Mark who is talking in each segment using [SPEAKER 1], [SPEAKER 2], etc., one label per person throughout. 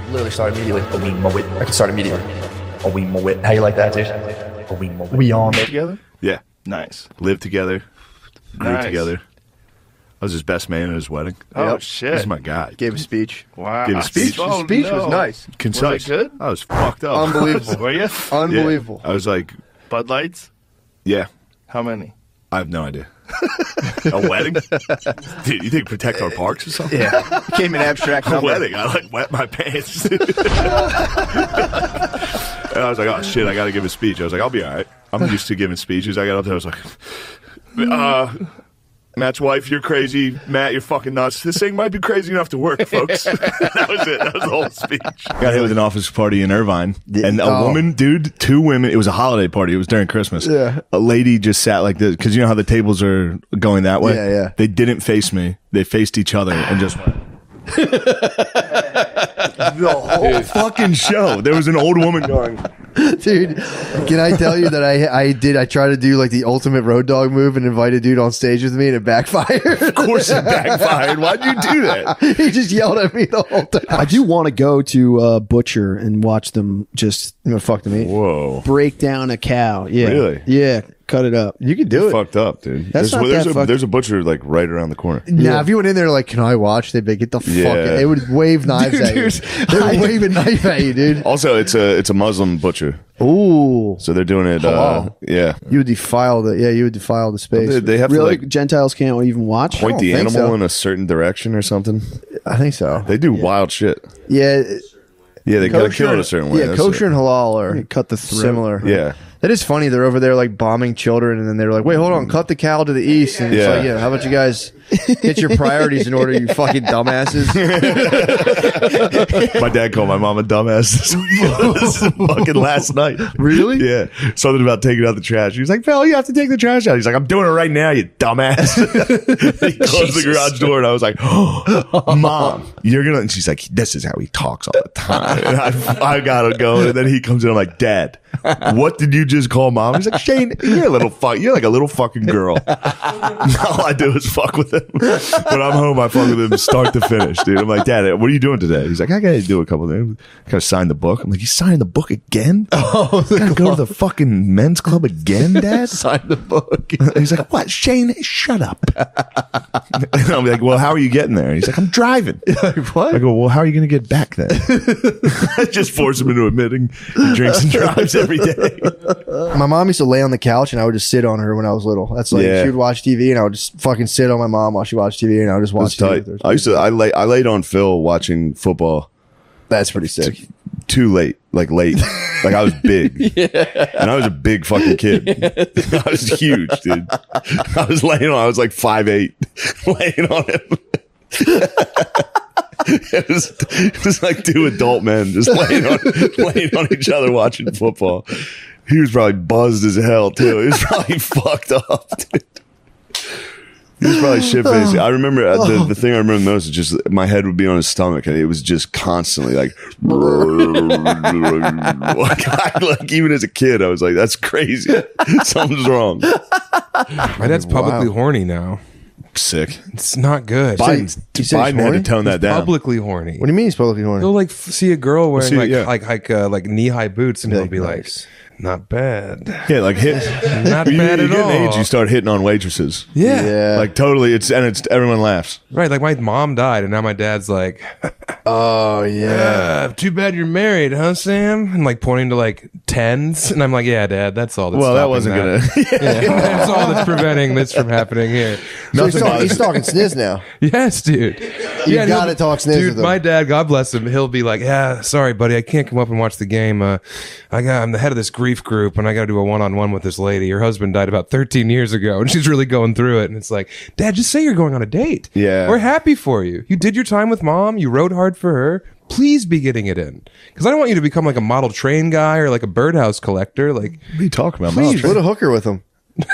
[SPEAKER 1] Literally start immediately. A wee mowit. I can start immediately. A wee mowit. How you like that, dude? A wee mowit.
[SPEAKER 2] We on
[SPEAKER 3] Together?
[SPEAKER 4] Yeah.
[SPEAKER 3] Nice.
[SPEAKER 4] Lived together. Grew
[SPEAKER 3] Nice.
[SPEAKER 4] together. I was his best man at his wedding.
[SPEAKER 3] Oh,
[SPEAKER 2] Yep.
[SPEAKER 3] shit.
[SPEAKER 4] This is my guy.
[SPEAKER 2] Gave a speech.
[SPEAKER 3] Wow.
[SPEAKER 4] Gave a speech.
[SPEAKER 3] Oh,
[SPEAKER 2] The speech was
[SPEAKER 3] no.
[SPEAKER 2] nice.
[SPEAKER 4] Concise.
[SPEAKER 3] Was it good?
[SPEAKER 4] I was fucked up.
[SPEAKER 2] Unbelievable.
[SPEAKER 3] Were you?
[SPEAKER 2] Unbelievable.
[SPEAKER 4] Yeah. I was like,
[SPEAKER 3] Bud Lights?
[SPEAKER 4] yeah.
[SPEAKER 3] How many?
[SPEAKER 4] I have no idea. A wedding? Dude, you think protect our parks or something?
[SPEAKER 2] Yeah. Came in abstract
[SPEAKER 4] A
[SPEAKER 2] number.
[SPEAKER 4] wedding. I like wet my pants. And I was like, oh shit, I got to give a speech. I was like, I'll be all right. I'm used to giving speeches. I got up there. I was like, Matt's wife, you're crazy. Matt, you're fucking nuts. This thing might be crazy enough to work, folks. That was it. That was the whole speech. Got hit with an office party in Irvine. And a woman, dude, two women. It was a holiday party. It was during Christmas.
[SPEAKER 2] Yeah.
[SPEAKER 4] A lady just sat like this. Because you know how the tables are going that way?
[SPEAKER 2] Yeah, yeah.
[SPEAKER 4] They didn't face me. They faced each other and just went. The whole fucking show. There was an old woman going,
[SPEAKER 2] Dude, can I tell you that I tried to do like the ultimate road dog move and invite a dude on stage with me and it backfired.
[SPEAKER 4] of course it backfired. Why'd you do that?
[SPEAKER 2] He just yelled at me the whole time.
[SPEAKER 5] I do want to go to Butcher and watch them just
[SPEAKER 2] You know, fuck to me.
[SPEAKER 4] Whoa.
[SPEAKER 5] break down a cow. Yeah.
[SPEAKER 4] Really?
[SPEAKER 5] Yeah. Cut it up.
[SPEAKER 2] You could do it.
[SPEAKER 4] Fucked up, dude.
[SPEAKER 5] That's not that fucked-
[SPEAKER 4] there's a butcher like right around the corner.
[SPEAKER 2] Nah, if you went in there like, can I watch? They'd be like, get the fuck
[SPEAKER 4] Yeah.
[SPEAKER 2] out. They would wave knives at you. They would wave a knife at you, dude.
[SPEAKER 4] Also, it's a Muslim butcher,
[SPEAKER 2] Ooh.
[SPEAKER 4] so they're doing it.
[SPEAKER 2] Halal.
[SPEAKER 4] Yeah,
[SPEAKER 2] You would defile the space.
[SPEAKER 4] they have
[SPEAKER 5] Really?
[SPEAKER 4] to like
[SPEAKER 5] Gentiles can't even watch?
[SPEAKER 4] point the
[SPEAKER 2] don't think
[SPEAKER 4] animal
[SPEAKER 2] so.
[SPEAKER 4] in a certain direction or something.
[SPEAKER 2] I think so.
[SPEAKER 4] They do wild shit.
[SPEAKER 2] Yeah.
[SPEAKER 4] Yeah, they gotta
[SPEAKER 2] Kosher
[SPEAKER 4] kill it
[SPEAKER 2] and-
[SPEAKER 4] a certain way.
[SPEAKER 2] Yeah,
[SPEAKER 4] That's
[SPEAKER 2] kosher
[SPEAKER 4] it.
[SPEAKER 2] and halal are
[SPEAKER 5] Cut the throat.
[SPEAKER 2] similar.
[SPEAKER 4] Yeah.
[SPEAKER 2] That is funny. They're over there like bombing children, and then they're like, "Wait, hold on, cut the cow to the east." And it's
[SPEAKER 4] Yeah.
[SPEAKER 2] like, yeah, how about you guys get your priorities in order, you fucking dumbasses?
[SPEAKER 4] My dad called my mom a dumbass this fucking last night.
[SPEAKER 2] Really?
[SPEAKER 4] Yeah. Something about taking out the trash. He was like, Phil, you have to take the trash out. He's like, I'm doing it right now, you dumbass. He closed the garage door and I was like, oh, Mom, you're going to. And she's like, this is how he talks all the time. And I got to go. And then he comes in. I'm like, Dad, what did you just call Mom? He's like, Shane, you're like a little fucking girl. All I do is fuck with him. When I'm home, I fuck with him start to finish, dude. I'm like, Dad, what are you doing today? He's like, I gotta do a couple of things. I gotta sign the book. I'm like, you signing the book again? Oh, gotta go to the fucking men's club again, Dad?
[SPEAKER 2] Sign the book.
[SPEAKER 4] He's like, what? Shane, shut up. And I'm like, well, how are you getting there? He's like, I'm driving.
[SPEAKER 2] What?
[SPEAKER 4] I go, well, how are you going to get back then? I just force him into admitting he drinks and drives every day.
[SPEAKER 2] My mom used to lay on the couch, and I would just sit on her when I was little. That's like
[SPEAKER 4] Yeah.
[SPEAKER 2] she would watch TV, and I would just fucking sit on my mom while she watched TV, and I would just watch
[SPEAKER 4] That's
[SPEAKER 2] TV.
[SPEAKER 4] tight.
[SPEAKER 2] with her.
[SPEAKER 4] I laid on Phil watching football
[SPEAKER 2] That's pretty sick.
[SPEAKER 4] too late. Like I was big. And I was a big fucking kid. I was huge, dude. I was like 5'8", laying on him. It was like two adult men just laying on each other watching football. He was probably buzzed as hell too. He was probably fucked up, dude. He was probably shit faced. I remember the thing I remember most is just my head would be on his stomach and it was just constantly like even as a kid I was like, that's crazy. Something's wrong.
[SPEAKER 6] My dad's publicly horny now.
[SPEAKER 4] Sick.
[SPEAKER 6] It's not good.
[SPEAKER 2] Biden-
[SPEAKER 4] Dude,
[SPEAKER 2] you say he's
[SPEAKER 4] Biden had to
[SPEAKER 2] horny?
[SPEAKER 4] tone that down.
[SPEAKER 6] Publicly horny.
[SPEAKER 2] What do you mean he's publicly horny?
[SPEAKER 6] He'll like see a girl wearing
[SPEAKER 4] See, yeah.
[SPEAKER 6] like knee high boots, and he'll
[SPEAKER 2] Like,
[SPEAKER 6] be
[SPEAKER 2] nice.
[SPEAKER 6] like, "Not bad,
[SPEAKER 4] Yeah, like hit.
[SPEAKER 6] not
[SPEAKER 4] you
[SPEAKER 6] bad
[SPEAKER 4] get
[SPEAKER 6] at
[SPEAKER 4] an
[SPEAKER 6] all."
[SPEAKER 4] age, you start hitting on waitresses.
[SPEAKER 6] yeah.
[SPEAKER 2] Yeah.
[SPEAKER 4] Like totally. It's everyone laughs.
[SPEAKER 6] right. Like my mom died, and now my dad's like,
[SPEAKER 2] Oh yeah.
[SPEAKER 6] "Too bad you're married, huh, Sam?" And like pointing to like tens, and I'm like, "Yeah, Dad, that's all." That's
[SPEAKER 4] Well, that
[SPEAKER 6] stopping
[SPEAKER 4] wasn't gonna.
[SPEAKER 6] Yeah, that's all that's preventing this from happening here.
[SPEAKER 2] So he's talking sniz now.
[SPEAKER 6] Yes, dude.
[SPEAKER 2] You
[SPEAKER 6] and he'll
[SPEAKER 2] gotta
[SPEAKER 6] be-
[SPEAKER 2] talk sniz
[SPEAKER 6] dude,
[SPEAKER 2] with him.
[SPEAKER 6] my dad, God bless him, he'll be like, "Yeah, sorry, buddy, I can't come up and watch the game. I'm the head of this grief group, and I got to do a one-on-one with this lady. Her husband died about 13 years ago, and she's really going through it." And it's like, Dad, just say you're going on a date.
[SPEAKER 4] Yeah.
[SPEAKER 6] We're happy for you. You did your time with Mom. You rode hard for her. Please be getting it in, because I don't want you to become like a model train guy or like a birdhouse collector. Like,
[SPEAKER 4] What are you talking about?
[SPEAKER 6] Please.
[SPEAKER 2] Put a hooker with him.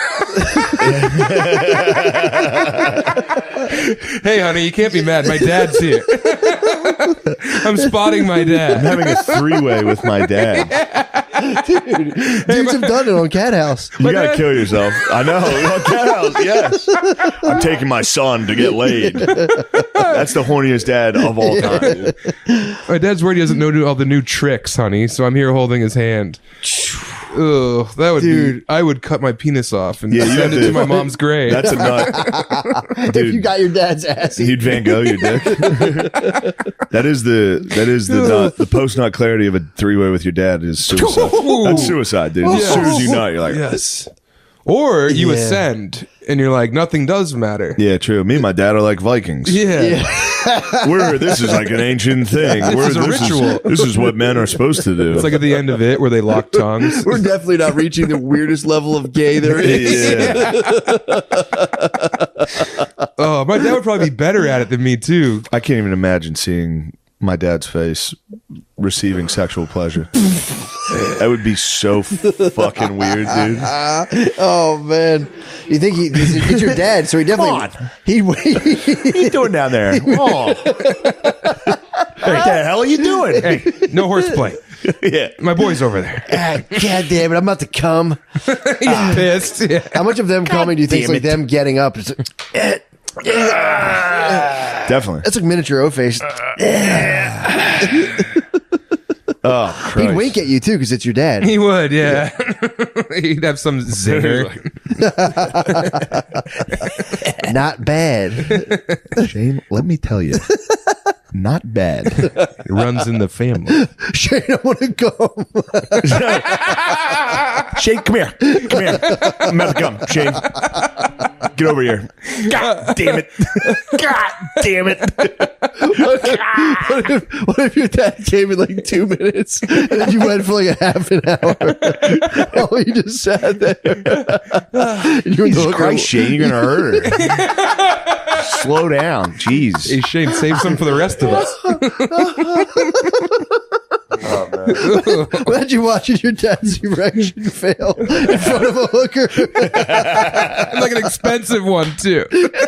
[SPEAKER 6] hey, honey, you can't be mad. My dad's here. I'm spotting my
[SPEAKER 4] I'm
[SPEAKER 6] dad.
[SPEAKER 4] having a three-way with my dad.
[SPEAKER 2] Dudes have done it on Cat House.
[SPEAKER 4] You gotta kill yourself. I know. Cat House, yes. I'm taking my son to get laid. That's the horniest dad of all time. Dude.
[SPEAKER 6] My dad's worried he doesn't know all the new tricks, honey. So I'm here holding his hand. Ugh, that would be. I would cut my penis off and send it to my mom's grave.
[SPEAKER 4] That's a nut. Dude,
[SPEAKER 2] If you got your dad's ass.
[SPEAKER 4] he'd Van Gogh your dick. That is the nut. The post nut clarity of a 3-way with your dad is suicide. That's suicide, dude. As soon as you nut, you're like,
[SPEAKER 6] yes. Or you ascend and you're like, nothing does matter.
[SPEAKER 4] yeah, true. Me and my dad are like Vikings.
[SPEAKER 6] Yeah.
[SPEAKER 4] This is like an ancient thing.
[SPEAKER 6] This is a ritual.
[SPEAKER 4] This is what men are supposed to do.
[SPEAKER 6] It's like at the end of it where they lock tongues.
[SPEAKER 2] We're definitely not reaching the weirdest level of gay there is.
[SPEAKER 4] yeah.
[SPEAKER 6] Oh, my dad would probably be better at it than me too.
[SPEAKER 4] I can't even imagine seeing my dad's face receiving sexual pleasure. That would be so fucking weird, dude.
[SPEAKER 2] Oh man, you think he's your dad? So he definitely
[SPEAKER 4] What are you doing down there? Oh. What the hell are you doing?
[SPEAKER 6] Hey, no horseplay.
[SPEAKER 4] Yeah.
[SPEAKER 6] My boy's over there.
[SPEAKER 2] God damn it! I'm about to come.
[SPEAKER 6] He's pissed. Yeah.
[SPEAKER 2] How much of them coming do you think is like them getting up? It's like,
[SPEAKER 4] Definitely.
[SPEAKER 2] that's like miniature O-face.
[SPEAKER 4] Oh, Christ.
[SPEAKER 2] He'd wink at you too because it's your dad.
[SPEAKER 6] He would, yeah. He'd have some zinger.
[SPEAKER 2] Not bad.
[SPEAKER 4] Shane, let me tell you. Not bad.
[SPEAKER 6] It runs in the family.
[SPEAKER 2] Shane, I want to go.
[SPEAKER 4] Shane, come here. Come here. I'm about to come. Shane. Get over here. God damn it. God damn it.
[SPEAKER 2] What if your dad came in like 2 minutes and then you went for like a half an hour? Oh, you just sat there. And you were
[SPEAKER 4] Jesus Christ, Shane, you're going to hurt her. Slow down. Jeez.
[SPEAKER 6] Hey, Shane, save some for the rest of us.
[SPEAKER 2] Imagine watching your dad's erection fail in front of a hooker.
[SPEAKER 6] Like an expensive one, too.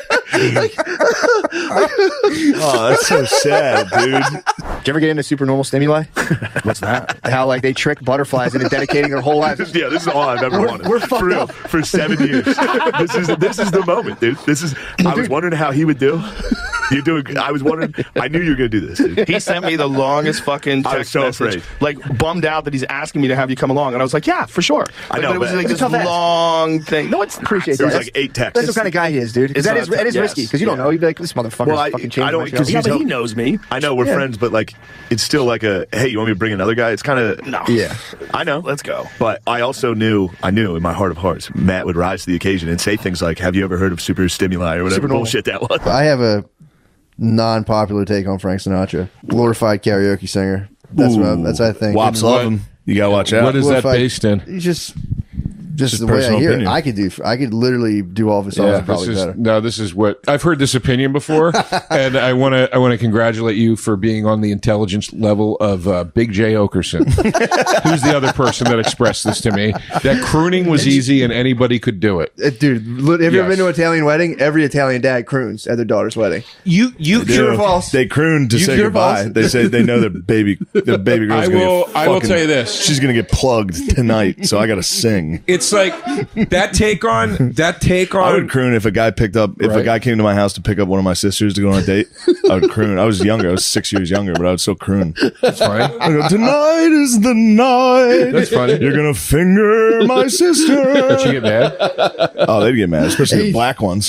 [SPEAKER 4] Oh, that's so sad, dude.
[SPEAKER 3] Did you ever get into supernormal stimuli?
[SPEAKER 1] What's that?
[SPEAKER 3] How like they trick butterflies into dedicating their whole lives.
[SPEAKER 4] Yeah, this is all I've ever wanted.
[SPEAKER 3] we're fucked
[SPEAKER 4] for real,
[SPEAKER 3] up.
[SPEAKER 4] for 7 years. This is the moment, dude. I was wondering how he would do. I was wondering. I knew you were gonna do this, dude.
[SPEAKER 7] He sent me the longest fucking
[SPEAKER 4] I was
[SPEAKER 7] text
[SPEAKER 4] so
[SPEAKER 7] message,
[SPEAKER 4] afraid.
[SPEAKER 7] like bummed out that he's asking me to have you come along, and I was like, yeah, for sure.
[SPEAKER 4] I know,
[SPEAKER 7] but it was
[SPEAKER 4] but
[SPEAKER 7] like
[SPEAKER 3] it's
[SPEAKER 7] this
[SPEAKER 3] a tough ask.
[SPEAKER 7] long thing. No, it's
[SPEAKER 3] Appreciate
[SPEAKER 4] There
[SPEAKER 3] that.
[SPEAKER 4] was like 8 texts.
[SPEAKER 3] That's what kind of guy he is, dude. Because
[SPEAKER 7] It's not
[SPEAKER 3] it is
[SPEAKER 7] yes.
[SPEAKER 3] risky. Because you don't know. You'd be like, this motherfucker's
[SPEAKER 4] Well,
[SPEAKER 3] fucking
[SPEAKER 4] I
[SPEAKER 3] changing
[SPEAKER 4] don't
[SPEAKER 3] my
[SPEAKER 4] because
[SPEAKER 3] show.
[SPEAKER 7] Yeah, but he knows me.
[SPEAKER 4] I know we're friends, but like it's still like a hey, you want me to bring another guy? It's kind of
[SPEAKER 7] No.
[SPEAKER 3] Yeah.
[SPEAKER 4] I know.
[SPEAKER 7] Let's go.
[SPEAKER 4] But I also knew in my heart of hearts, Matt would rise to the occasion and say things like, "Have you ever heard of super stimuli or whatever
[SPEAKER 3] Supernormal.
[SPEAKER 4] bullshit that was?"
[SPEAKER 2] I have a non-popular take on Frank Sinatra. Glorified karaoke singer. That's what I think.
[SPEAKER 4] Wops love him. You gotta watch out.
[SPEAKER 8] What is that
[SPEAKER 2] Glorified-
[SPEAKER 8] based in?
[SPEAKER 2] He's just the way I
[SPEAKER 4] personal
[SPEAKER 2] hear
[SPEAKER 4] opinion.
[SPEAKER 2] it. I could literally do all of his songs
[SPEAKER 8] Yeah,
[SPEAKER 2] probably better.
[SPEAKER 8] this is what I've heard this opinion before, and I want to congratulate you for being on the intelligence level of Big J Okerson, who's the other person that expressed this to me. That crooning was easy and anybody could do it.
[SPEAKER 2] Dude, have you ever
[SPEAKER 8] Yes.
[SPEAKER 2] been to an Italian wedding? Every Italian dad croons at their daughter's wedding.
[SPEAKER 7] You
[SPEAKER 2] True or false?
[SPEAKER 4] They croon to say
[SPEAKER 2] true or
[SPEAKER 4] goodbye.
[SPEAKER 2] false?
[SPEAKER 4] They say they know their baby girl's
[SPEAKER 8] I
[SPEAKER 4] gonna
[SPEAKER 8] will-
[SPEAKER 4] get
[SPEAKER 8] I will
[SPEAKER 4] fucking-
[SPEAKER 8] tell you this.
[SPEAKER 4] She's gonna get plugged tonight, so I gotta sing.
[SPEAKER 8] It's like that take on.
[SPEAKER 4] I would croon if a guy if a
[SPEAKER 8] Right.
[SPEAKER 4] guy came to my house to pick up one of my sisters to go on a date. I would croon. I was younger. I was 6 years younger, but I would still croon.
[SPEAKER 8] That's funny.
[SPEAKER 4] I go, tonight is the night.
[SPEAKER 8] That's funny.
[SPEAKER 4] You're gonna finger my sister.
[SPEAKER 8] Did she get mad?
[SPEAKER 4] Oh, they'd get mad, especially the black ones.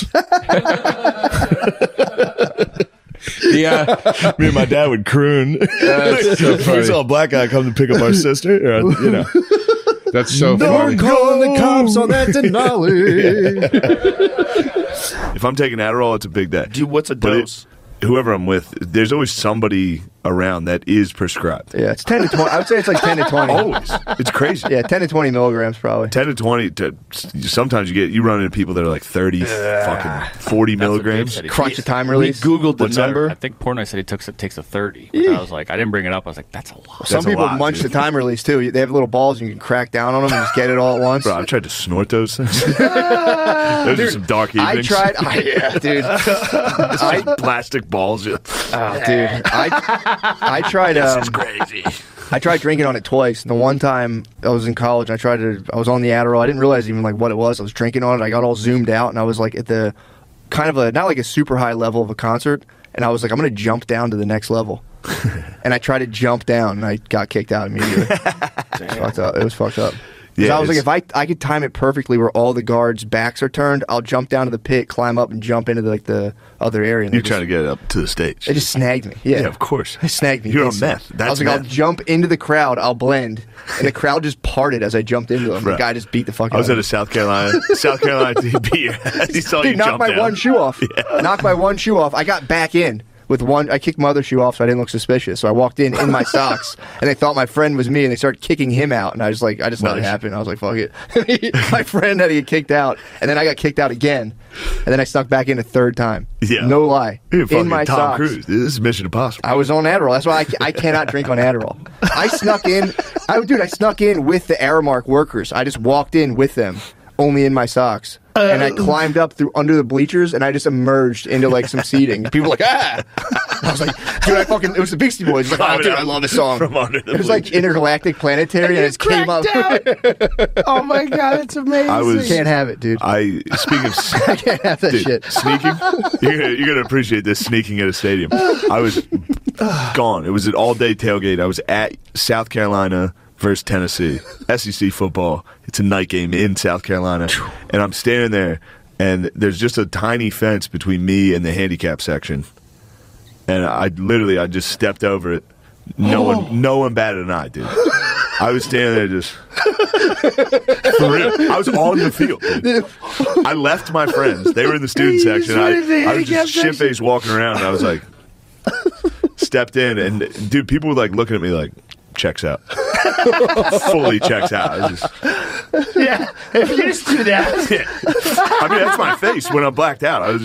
[SPEAKER 8] Yeah.
[SPEAKER 4] Me and my dad would croon.
[SPEAKER 8] That's so
[SPEAKER 4] If we
[SPEAKER 8] funny.
[SPEAKER 4] saw a black guy come to pick up our sister, or, you know.
[SPEAKER 8] That's so funny.
[SPEAKER 2] Calling the cops on that Denali.
[SPEAKER 4] If I'm taking Adderall, it's a big day.
[SPEAKER 7] Dude, what's a
[SPEAKER 4] But
[SPEAKER 7] dose?
[SPEAKER 4] whoever I'm with, there's always somebody around that is prescribed.
[SPEAKER 3] Yeah, it's 10 to 20. I would say it's like 10 to 20.
[SPEAKER 4] Always. It's crazy.
[SPEAKER 3] Yeah, 10 to 20 milligrams probably.
[SPEAKER 4] 10 to 20 sometimes you run into people that are like 30 fucking 40 milligrams.
[SPEAKER 3] Crunch the time
[SPEAKER 7] We
[SPEAKER 3] release.
[SPEAKER 7] Googled the
[SPEAKER 4] What's that?
[SPEAKER 7] number.
[SPEAKER 9] I think Portnoy said he takes a 30. But I was like, I didn't bring it up. I was like, that's a lot.
[SPEAKER 3] Some
[SPEAKER 4] That's a
[SPEAKER 3] people
[SPEAKER 4] lot,
[SPEAKER 3] munch
[SPEAKER 4] dude.
[SPEAKER 3] the time release too. They have little balls and you can crack down on them and just get it all at once.
[SPEAKER 4] Bro, I've tried to snort those things. Those are some dark
[SPEAKER 3] I
[SPEAKER 4] evenings.
[SPEAKER 3] tried. Yeah, dude.
[SPEAKER 4] Plastic balls.
[SPEAKER 3] Oh, dude. I tried.
[SPEAKER 4] This is crazy.
[SPEAKER 3] I tried drinking on it twice. The one time I was in college, I was on the Adderall. I didn't realize even like what it was. I was drinking on it. I got all zoomed out, and I was like at the kind of not like a super high level of a concert. And I was like, I'm going to jump down to the next level. And I tried to jump down, and I got kicked out immediately. It was fucked up.
[SPEAKER 4] Yeah,
[SPEAKER 3] I was like, if I could time it perfectly where all the guards' backs are turned, I'll jump down to the pit, climb up, and jump into the other area.
[SPEAKER 4] You're trying to get it up to the stage.
[SPEAKER 3] It just snagged me. Yeah,
[SPEAKER 4] of course.
[SPEAKER 3] It snagged me.
[SPEAKER 4] You're on meth.
[SPEAKER 3] I was like,
[SPEAKER 4] meth.
[SPEAKER 3] I'll jump into the crowd, I'll blend, and the crowd just parted as I jumped into them. The guy just beat the fuck out of me.
[SPEAKER 4] I was at a South Carolina team beat your ass. He saw you
[SPEAKER 3] knocked
[SPEAKER 4] jump
[SPEAKER 3] my
[SPEAKER 4] down.
[SPEAKER 3] one shoe off. Knocked my one shoe off. I got back in. With one, I kicked my other shoe off so I didn't look suspicious. So I walked in my socks, and they thought my friend was me, and they started kicking him out. And I just let it happen. I was like, fuck it. My friend had to get kicked out, and then I got kicked out again, and then I snuck back in a third time.
[SPEAKER 4] Yeah,
[SPEAKER 3] no lie.
[SPEAKER 4] You're
[SPEAKER 3] in my
[SPEAKER 4] Tom
[SPEAKER 3] socks.
[SPEAKER 4] Cruise. This is Mission Impossible.
[SPEAKER 3] I was on Adderall. That's why I cannot drink on Adderall. I snuck in. I snuck in with the Aramark workers. I just walked in with them, only in my socks. And I climbed up through under the bleachers, and I just emerged into like some seating. People were like, ah! I was like, dude, it was the Beastie Boys. Like, oh, dude, I love this song.
[SPEAKER 4] From under the
[SPEAKER 3] it was like Intergalactic Planetary, and it came up.
[SPEAKER 2] Oh my god, it's amazing.
[SPEAKER 3] Can't have it, dude.
[SPEAKER 4] Speaking of,
[SPEAKER 3] I can't have that shit.
[SPEAKER 4] Sneaking, you're gonna appreciate this. Sneaking at a stadium. I was gone. It was an all-day tailgate. I was at South Carolina versus Tennessee, SEC football. It's a night game in South Carolina, and I'm standing there, and there's just a tiny fence between me and the handicap section, and I just stepped over it. No one batted an eye, dude. I was standing there just for real. I was on the field, dude. I left my friends. They were in the student section. I was just shit-faced walking around, and I was like, stepped in, and dude, people were like looking at me like, checks out. Fully checks out. I just,
[SPEAKER 2] Yeah, if you just do that.
[SPEAKER 4] yeah. I mean, that's my face when I'm blacked out. I was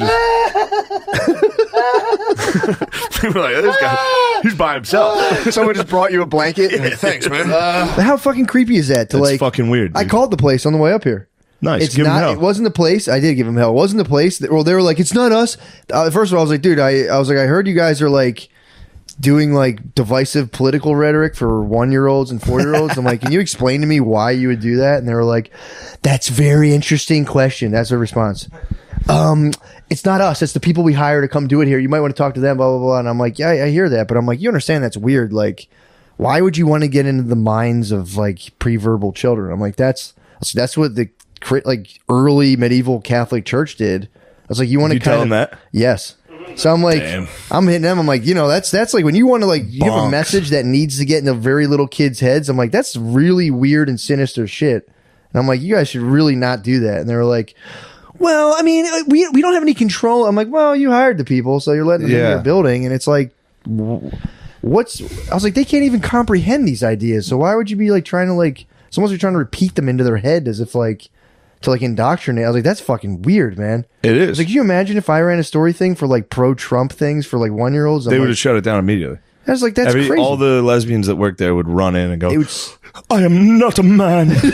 [SPEAKER 4] just. People are like, this guy, he's by himself.
[SPEAKER 3] Someone just brought you a blanket. Thanks, man.
[SPEAKER 5] How fucking creepy is that?
[SPEAKER 4] That's fucking weird.
[SPEAKER 5] I
[SPEAKER 4] Dude.
[SPEAKER 5] called the place on the way up here.
[SPEAKER 4] Nice.
[SPEAKER 5] It's
[SPEAKER 4] Give him
[SPEAKER 5] not.
[SPEAKER 4] hell.
[SPEAKER 5] It wasn't the place. I did give him hell. It wasn't the place. Well, they were like, it's not us. First of all, I was like, dude, I was like, I heard you guys are like doing like divisive political rhetoric for 1-year-olds and 4-year-olds. I'm like, can you explain to me why you would do that? And they were like, that's a very interesting question. That's their response. It's not us. It's the people we hire to come do it here. You might want to talk to them, blah, blah, blah. And I'm like, yeah, I hear that. But I'm like, you understand that's weird. Like, why would you want to get into the minds of like pre-verbal children? I'm like, that's what the like early medieval Catholic Church did. I was like, you want to
[SPEAKER 4] tell them that?
[SPEAKER 5] Yes. So I'm like,
[SPEAKER 4] Damn.
[SPEAKER 5] I'm hitting them. I'm like, that's like when you want to like give a message that needs to get into very little kids' heads. I'm like, that's really weird and sinister shit. And I'm like, you guys should really not do that. And they were like, well, I mean, we don't have any control. I'm like, well, you hired the people, so you're letting them in your building. And it's like, I was like, they can't even comprehend these ideas. So why would you be like trying to like, it's almost like trying to repeat them into their head as if like, to like indoctrinate. I was like, that's fucking weird, man.
[SPEAKER 4] It is.
[SPEAKER 5] I was like, can you imagine if I ran a story thing for like pro-Trump things for like 1-year-olds?
[SPEAKER 4] They would have shut it down immediately.
[SPEAKER 5] I was like, that's crazy.
[SPEAKER 4] All the lesbians that work there would run in and go,
[SPEAKER 5] It would,
[SPEAKER 4] I am not a man.
[SPEAKER 5] and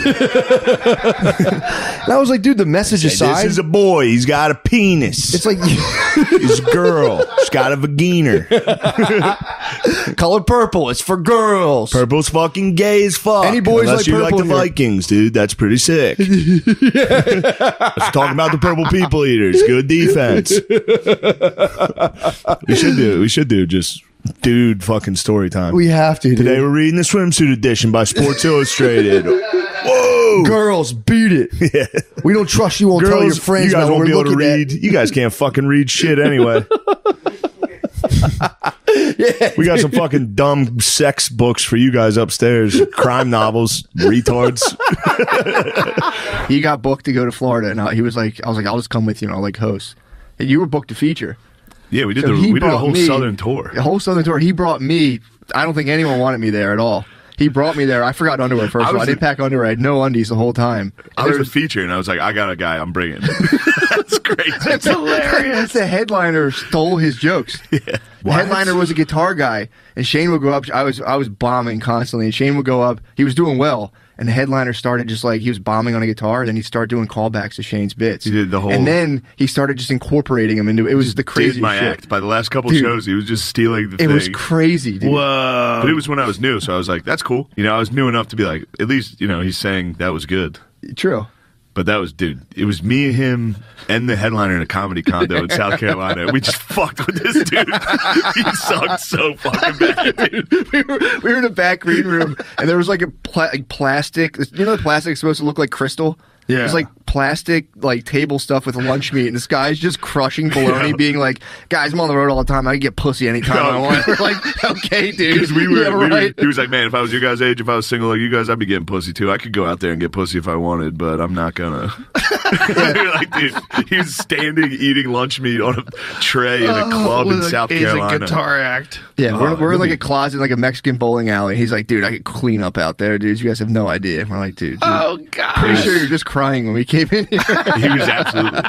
[SPEAKER 5] I was like, dude, the message aside,
[SPEAKER 4] This is a boy. He's got a penis.
[SPEAKER 5] it's like
[SPEAKER 4] He's a girl. She's got a vagina.
[SPEAKER 5] color purple. It's for girls.
[SPEAKER 4] Purple's fucking gay as fuck.
[SPEAKER 5] Any boys
[SPEAKER 4] Unless
[SPEAKER 5] like
[SPEAKER 4] you
[SPEAKER 5] purple
[SPEAKER 4] like
[SPEAKER 5] in
[SPEAKER 4] the
[SPEAKER 5] here.
[SPEAKER 4] Vikings, dude. That's pretty sick. Let's talk about the purple people eaters. Good defense. We should do just dude fucking story time.
[SPEAKER 5] We have to.
[SPEAKER 4] Today
[SPEAKER 5] Dude.
[SPEAKER 4] we're reading the swimsuit edition by Sports Illustrated. Whoa.
[SPEAKER 5] Girls, beat it.
[SPEAKER 4] Yeah.
[SPEAKER 5] We don't trust you. Won't tell your
[SPEAKER 4] Girls,
[SPEAKER 5] friends.
[SPEAKER 4] you guys
[SPEAKER 5] about what
[SPEAKER 4] won't be
[SPEAKER 5] we're
[SPEAKER 4] able to
[SPEAKER 5] looking
[SPEAKER 4] read. You guys can't fucking read shit anyway. We got some fucking dumb sex books for you guys upstairs. Crime novels, retards.
[SPEAKER 3] He got booked to go to Florida, and he was like, I was like, I'll just come with you, and I'll like host. And you were booked to feature.
[SPEAKER 4] Yeah, we did
[SPEAKER 3] So
[SPEAKER 4] we did a
[SPEAKER 3] brought
[SPEAKER 4] whole
[SPEAKER 3] me-
[SPEAKER 4] southern tour.
[SPEAKER 3] A whole southern tour. He brought me. I don't think anyone wanted me there at all. He brought me there. I forgot underwear first of all. I didn't pack underwear. I had no undies the whole time.
[SPEAKER 4] I was a feature, and I was like, I got a guy I'm bringing. That's great.
[SPEAKER 3] That's hilarious. The headliner stole his jokes. Yeah. The headliner was a guitar guy, and Shane would go up. I was bombing constantly, and Shane would go up. He was doing well, and the headliner started just like he was bombing on a guitar, then he'd start doing callbacks to Shane's bits.
[SPEAKER 4] He did the whole,
[SPEAKER 3] and then he started just incorporating them into it. Was the crazy
[SPEAKER 4] did my
[SPEAKER 3] shit.
[SPEAKER 4] act. By the last couple
[SPEAKER 3] Dude,
[SPEAKER 4] shows, he was just stealing the
[SPEAKER 3] It
[SPEAKER 4] thing.
[SPEAKER 3] was crazy, dude.
[SPEAKER 4] Whoa! But it was when I was new, so I was like, "That's cool." You know, I was new enough to be like, at least he's saying that was good.
[SPEAKER 3] True.
[SPEAKER 4] But that was, dude, it was me, him, and the headliner in a comedy condo in South Carolina. We just fucked with this dude. He sucked so fucking bad, dude.
[SPEAKER 3] we were in a back green room, and there was like a plastic. You know, the plastic is supposed to look like crystal.
[SPEAKER 4] Yeah.
[SPEAKER 3] It was like plastic, like table stuff with lunch meat, and this guy's just crushing bologna, being like, "Guys, I'm on the road all the time. I can get pussy anytime I want." We're like, "Okay, dude."
[SPEAKER 4] Because we were,
[SPEAKER 3] yeah, right.
[SPEAKER 4] he was like, "Man, if I was your guys' age, if I was single like you guys, I'd be getting pussy too. I could go out there and get pussy if I wanted, but I'm not gonna." Like, dude, he was standing eating lunch meat on a tray in a club in South Carolina.
[SPEAKER 7] He's a guitar act.
[SPEAKER 3] Yeah, we're in like a closet, like a Mexican bowling alley. He's like, "Dude, I could clean up out there, dude. You guys have no idea." We're like, "Dude,
[SPEAKER 7] Oh God!
[SPEAKER 3] pretty sure you're just crying when we came in here."
[SPEAKER 4] He was absolutely.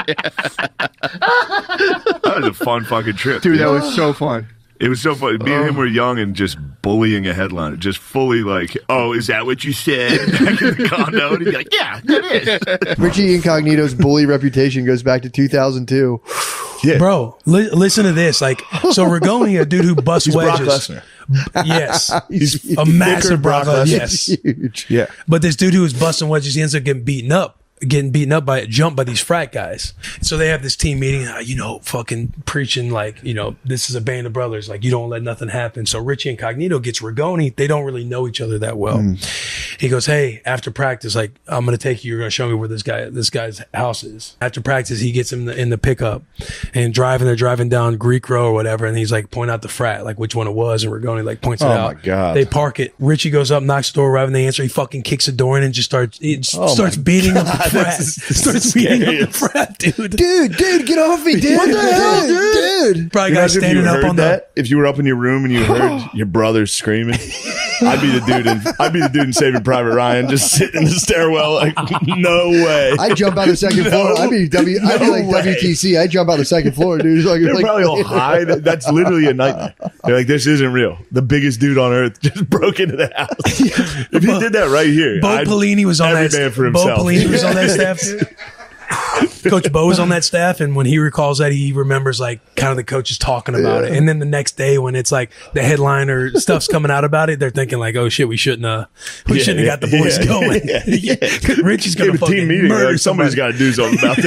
[SPEAKER 4] That was a fun fucking trip,
[SPEAKER 3] Dude, that was so fun.
[SPEAKER 4] It was so funny. Me and him were young and just bullying a headliner, just fully like, "Oh, is that what you said?" Back in the condo, and he'd be like, "Yeah, that is."
[SPEAKER 5] Richie Incognito's bully reputation goes back to 2002.
[SPEAKER 4] Yeah,
[SPEAKER 10] Bro, listen to this. Like, so Rigoni, a dude who busts
[SPEAKER 4] Brock
[SPEAKER 10] wedges.
[SPEAKER 4] Lesnar.
[SPEAKER 10] Yes.
[SPEAKER 5] He's
[SPEAKER 10] A massive Brock Lesnar. Yes.
[SPEAKER 5] huge.
[SPEAKER 4] Yeah,
[SPEAKER 10] But this dude who was busting wedges, he ends up getting beaten up jumped by these frat guys. So they have this team meeting, fucking preaching like, this is a band of brothers. Like, you don't let nothing happen. So Richie Incognito gets Rigoni. They don't really know each other that well. He goes, "Hey, after practice, like, I'm going to take you. You're going to show me where this guy's house is." After practice, he gets him in the pickup and they're driving down Greek Row or whatever. And he's like, point out the frat, like which one it was. And Rigoni like points it out.
[SPEAKER 4] Oh my God.
[SPEAKER 10] They park it. Richie goes up, knocks the door, right when they answer. He fucking kicks the door in and just starts beating up the frat. Starts beating up the frat, dude.
[SPEAKER 5] Dude, get off me, dude. What the hell, dude?
[SPEAKER 10] Probably
[SPEAKER 4] You
[SPEAKER 10] guy
[SPEAKER 4] imagine if
[SPEAKER 10] standing
[SPEAKER 4] you
[SPEAKER 10] up
[SPEAKER 4] heard
[SPEAKER 10] on
[SPEAKER 4] that. If you were up in your room and you heard your brother screaming, I'd be the dude in Saving Private Ryan, just sitting in the stairwell, like, no way.
[SPEAKER 5] I'd jump out the second floor. I'd be like
[SPEAKER 4] way.
[SPEAKER 5] WTC. I'd jump out the second floor, dude. Like,
[SPEAKER 4] They're probably all high. That's literally a nightmare. They're like, this isn't real. The biggest dude on earth just broke into the house. If he did that right here,
[SPEAKER 10] Bo Pelini was on
[SPEAKER 4] every
[SPEAKER 10] that.
[SPEAKER 4] man for
[SPEAKER 10] Bo
[SPEAKER 4] himself.
[SPEAKER 10] Pelini was on that staff. Coach Bo was on that staff, and when he recalls that, he remembers like kind of the coaches talking about it. And then the next day, when it's like the headliner stuff's coming out about it, they're thinking like, "Oh shit, we shouldn't have got the boys going." Richie's gonna
[SPEAKER 4] Give a
[SPEAKER 10] fucking
[SPEAKER 4] team meeting.
[SPEAKER 10] murder
[SPEAKER 4] Like, somebody's
[SPEAKER 10] somebody.
[SPEAKER 4] got to do something about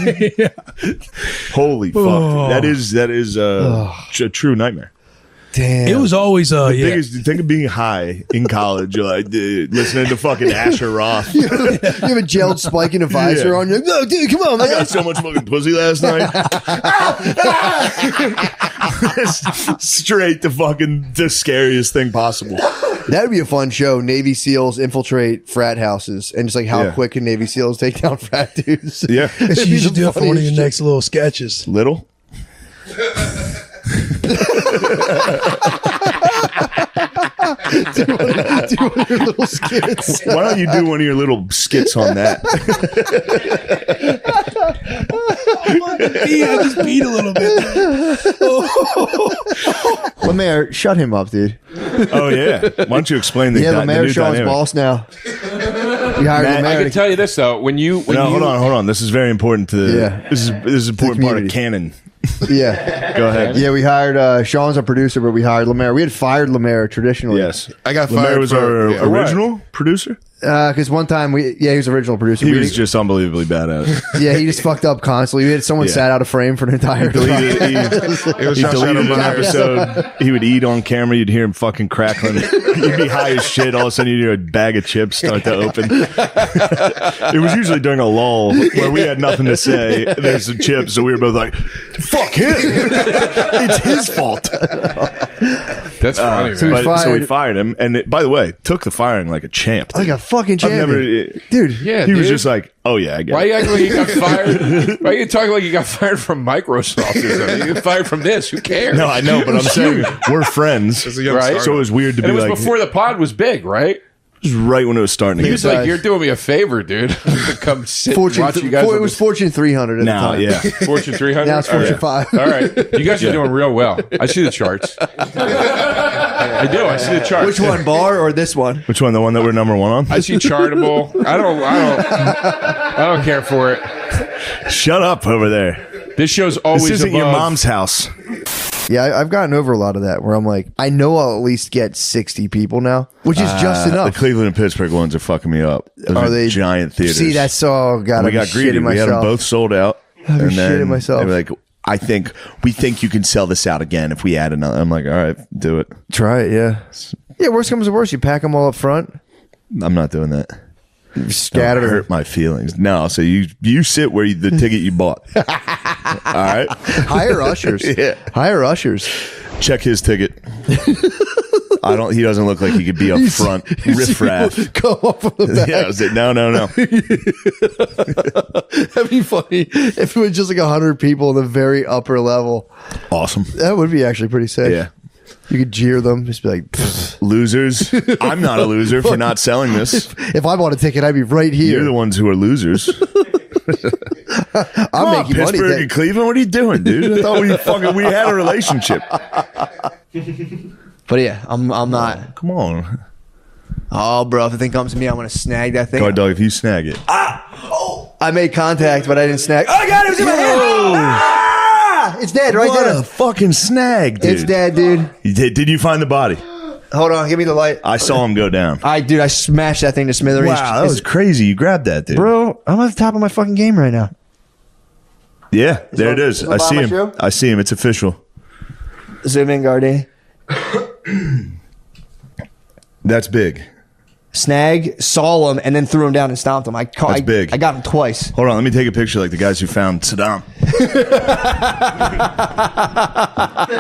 [SPEAKER 4] this. Holy fuck!
[SPEAKER 10] Oh.
[SPEAKER 4] That is a true nightmare.
[SPEAKER 5] Damn.
[SPEAKER 10] It was always
[SPEAKER 4] The thing is, think of being high in college. You're like, dude, listening to fucking Asher Roth.
[SPEAKER 5] You have a gelled spike and a visor on you. No, dude, come on,
[SPEAKER 4] I
[SPEAKER 5] man.
[SPEAKER 4] got so much fucking pussy last night. Straight to fucking the scariest thing possible.
[SPEAKER 5] That would be a fun show. Navy SEALs infiltrate frat houses, and just like how quick can Navy SEALs take down frat dudes?
[SPEAKER 4] Yeah.
[SPEAKER 10] You should do it for one of your next little sketches.
[SPEAKER 4] Little?
[SPEAKER 5] Do one of your little skits.
[SPEAKER 4] Why don't you do one of your little skits on that?
[SPEAKER 10] Yeah, I just beat a little bit.
[SPEAKER 5] Lemaire, shut him up, dude.
[SPEAKER 4] Oh, yeah. Why don't you explain the
[SPEAKER 5] Yeah,
[SPEAKER 4] the
[SPEAKER 5] Lemaire's
[SPEAKER 4] new
[SPEAKER 5] Sean's
[SPEAKER 4] dynamic?
[SPEAKER 5] boss now. We hired
[SPEAKER 4] Matt,
[SPEAKER 5] Lemaire.
[SPEAKER 8] I can tell you this though, when you
[SPEAKER 4] Hold on. This is very important to
[SPEAKER 5] Yeah.
[SPEAKER 4] This is an important part of
[SPEAKER 5] community.
[SPEAKER 4] canon.
[SPEAKER 5] Yeah.
[SPEAKER 4] Go ahead.
[SPEAKER 5] Yeah, we hired Sean's our producer, but we hired Lemaire. We had fired Lemaire traditionally.
[SPEAKER 4] Yes.
[SPEAKER 7] I got
[SPEAKER 4] Lemaire
[SPEAKER 7] fired
[SPEAKER 4] was
[SPEAKER 7] for-
[SPEAKER 4] our
[SPEAKER 7] yeah, what?
[SPEAKER 4] original producer.
[SPEAKER 5] Because one time he was the original producer.
[SPEAKER 4] He
[SPEAKER 5] We-
[SPEAKER 4] was just unbelievably bad at it.
[SPEAKER 5] yeah, he just fucked up constantly. We had someone
[SPEAKER 4] Yeah.
[SPEAKER 5] sat out of frame for an entire time.
[SPEAKER 7] It was
[SPEAKER 4] He
[SPEAKER 7] Sean
[SPEAKER 4] deleted an
[SPEAKER 7] Shadowmeyer.
[SPEAKER 4] episode. He would eat on camera. You'd hear him fucking crackling. You'd be high as shit. All of a sudden, you'd hear a bag of chips start to open. It was usually during a lull where we had nothing to say. There's some chips, so we were both like, "Fuck him! It's his fault."
[SPEAKER 8] That's funny.
[SPEAKER 5] so
[SPEAKER 8] man.
[SPEAKER 5] we
[SPEAKER 4] So we
[SPEAKER 5] fired-
[SPEAKER 4] fired him, and by the way, took the firing like a champ.
[SPEAKER 5] Like a fucking
[SPEAKER 4] I've
[SPEAKER 5] champion.
[SPEAKER 4] never,
[SPEAKER 5] Dude.
[SPEAKER 8] Yeah,
[SPEAKER 4] he was
[SPEAKER 8] dude.
[SPEAKER 4] just like, "Oh yeah, I get
[SPEAKER 8] Why
[SPEAKER 4] it."
[SPEAKER 8] you acting like you got fired? Why you talking like you got fired from Microsoft or something? You got fired from this. Who cares?
[SPEAKER 4] No, I know, but I'm saying we're friends,
[SPEAKER 8] a young
[SPEAKER 4] right?
[SPEAKER 8] startup.
[SPEAKER 4] So it was weird to
[SPEAKER 8] And
[SPEAKER 4] be
[SPEAKER 8] it was
[SPEAKER 4] like,
[SPEAKER 8] before the pod was big, right?
[SPEAKER 4] it was right when it was starting to
[SPEAKER 8] He
[SPEAKER 4] get
[SPEAKER 8] was like, "You're doing me a favor, dude. To come sit and
[SPEAKER 5] Fortune,
[SPEAKER 8] watch you guys."
[SPEAKER 5] it was Fortune 300 at
[SPEAKER 4] now,
[SPEAKER 5] the time.
[SPEAKER 4] yeah.
[SPEAKER 8] Fortune 300.
[SPEAKER 5] Now it's Fortune 5.
[SPEAKER 8] All right, you guys are doing real well. I see the charts. I do. I see the chart.
[SPEAKER 3] Which one, bar or this one?
[SPEAKER 4] Which one? The one that we're number one on?
[SPEAKER 8] I see Chartable. I don't care for it.
[SPEAKER 4] Shut up over there.
[SPEAKER 8] This show's always
[SPEAKER 4] This isn't your
[SPEAKER 8] above-
[SPEAKER 4] mom's house.
[SPEAKER 5] Yeah, I've gotten over a lot of that where I'm like, I know I'll at least get 60 people now, which is just
[SPEAKER 4] The
[SPEAKER 5] enough.
[SPEAKER 4] Cleveland and Pittsburgh ones are fucking me up. Those are
[SPEAKER 5] they
[SPEAKER 4] giant theaters?
[SPEAKER 5] See, that's all. God,
[SPEAKER 4] we
[SPEAKER 5] I'm
[SPEAKER 4] got greedy.
[SPEAKER 5] shitting
[SPEAKER 4] We had them
[SPEAKER 5] myself.
[SPEAKER 4] both sold out.
[SPEAKER 5] I'm
[SPEAKER 4] And then
[SPEAKER 5] shitting myself.
[SPEAKER 4] they were like, we think you can sell this out again if we add another. I'm like, all right, do it.
[SPEAKER 5] Try it, yeah. Yeah, worst comes to worst, you pack them all up front,
[SPEAKER 4] I'm not doing that.
[SPEAKER 5] scatter.
[SPEAKER 4] Don't hurt my feelings. No, so you sit where the ticket you bought. All right,
[SPEAKER 5] Hire ushers.
[SPEAKER 4] Yeah.
[SPEAKER 5] Hire ushers.
[SPEAKER 4] check his ticket. He doesn't look like he could be up front. Riffraff.
[SPEAKER 5] Go up from the back.
[SPEAKER 4] Yeah, I was like, no.
[SPEAKER 5] That'd be funny if it was just like 100 people in the very upper level.
[SPEAKER 4] Awesome.
[SPEAKER 5] That would be actually pretty sick.
[SPEAKER 4] Yeah.
[SPEAKER 5] You could jeer them. Just be like, "Pfft."
[SPEAKER 4] Losers. I'm not a loser for not selling this.
[SPEAKER 5] If I bought a ticket, I'd be right here.
[SPEAKER 4] You're the ones who are losers.
[SPEAKER 5] I'm making money.
[SPEAKER 4] Pittsburgh and Cleveland. What are you doing, dude? I thought we had a relationship.
[SPEAKER 3] But yeah, I'm not.
[SPEAKER 4] Come on.
[SPEAKER 3] Oh, bro, if the thing comes to me, I'm gonna snag that thing.
[SPEAKER 4] Guard dog, if you snag it.
[SPEAKER 3] I made contact, but I didn't snag. Oh God, it was in my hand. Ah! It's dead right
[SPEAKER 4] What
[SPEAKER 3] there.
[SPEAKER 4] a fucking snag, dude.
[SPEAKER 3] It's dead, dude.
[SPEAKER 4] Did you find the body?
[SPEAKER 3] Hold on, give me the light.
[SPEAKER 4] I saw him go down.
[SPEAKER 3] I smashed that thing to smithereens.
[SPEAKER 4] Wow, that was crazy. You grabbed that, dude.
[SPEAKER 3] Bro, I'm at the top of my fucking game right now.
[SPEAKER 4] Yeah, there it is.
[SPEAKER 3] is my
[SPEAKER 4] I see
[SPEAKER 3] bottom
[SPEAKER 4] him.
[SPEAKER 3] shoe?
[SPEAKER 4] I see him. It's official.
[SPEAKER 3] Zoom in, Gardy.
[SPEAKER 4] That's big.
[SPEAKER 3] Snag, saw him, and then threw him down and stomped him.
[SPEAKER 4] That's big.
[SPEAKER 3] I got him twice.
[SPEAKER 4] Hold on, let me take a picture like the guys who found Saddam.